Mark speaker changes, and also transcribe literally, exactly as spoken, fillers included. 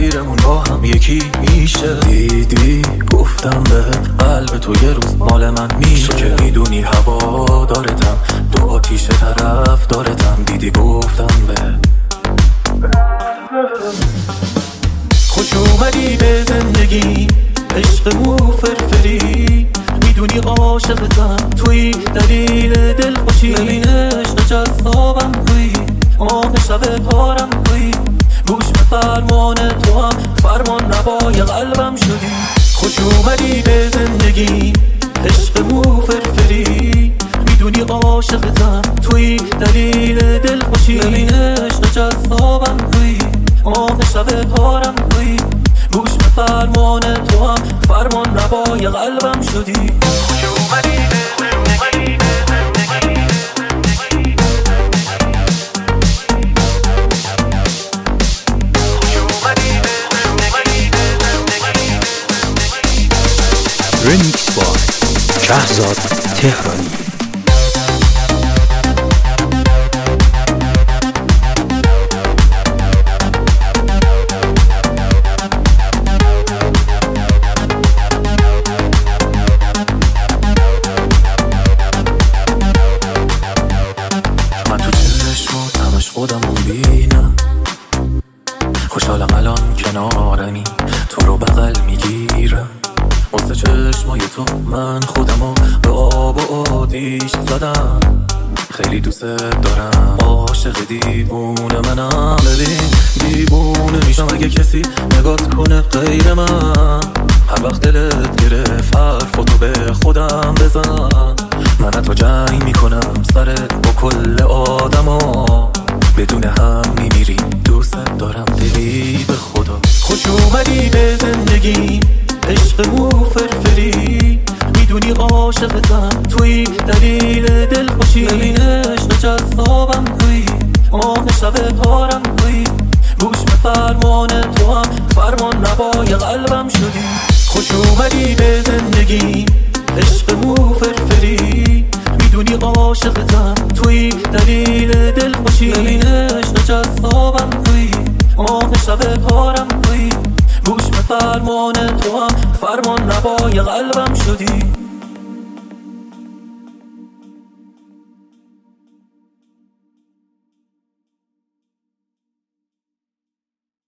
Speaker 1: مسیرمون با هم یکی میشه. دیدی گفتم به قلب تو یه روز مال من میشه، که میدونی هوا دارتم، دو آتیش طرف دارتم. دیدی گفتم به خوش اومدی به زندگی، عشق و فرفری، میدونی عاشقتم توی دلیل دل خوشی. ببینش نجذابم توی آه شب پارم توی، گوش به فرمان تو هم فرمان نبای قلبم شدی. خوش اومدی به زندگی، عشق و فرفری، میدونی عاشقتم توی دلیل دل خوشی. ببینش نجذابم توی آه شب پارم توی، گوش به فرمان تو هم فرمان نبای قلبم شدی. خوش اومدی به زندگی،
Speaker 2: رمیکس بای شهزاد تهرانی.
Speaker 1: من تو چشمات همش خودمو میبینم، خوشحالم الان کنارمی، تو رو بغل میگیرم. واسه چشمای تو من خودمو به آب و آتیش زدم. خیلی دوست دارم، عاشق دیوونه منم. ببین دیوونه میشم اگه کسی نگات کنه غیر من. هر وقت دلت گرفت حرفاتو به خودم بزن. من تو جنگ میکنم سرت با کل آدما، بدون هم میمیریم. دوست دارم دلی به خدا. خوش اومدی به زندگی، عشق و فرفری، میدونی عاشقتم توی دلیل دل خوشی. ببینش نجذابم توی آه شب پارم توی، گوش به فرمان تو هم فرمان نبای قلبم شدی. خوش اومدی به زندگی، عشق و فرفری، میدونی عاشقتم توی دلیل دل خوشی. ببینش نجذابم توی آه شب پارم توی، گوش به فرمان تو هم فرمان نبای قلبم شدی.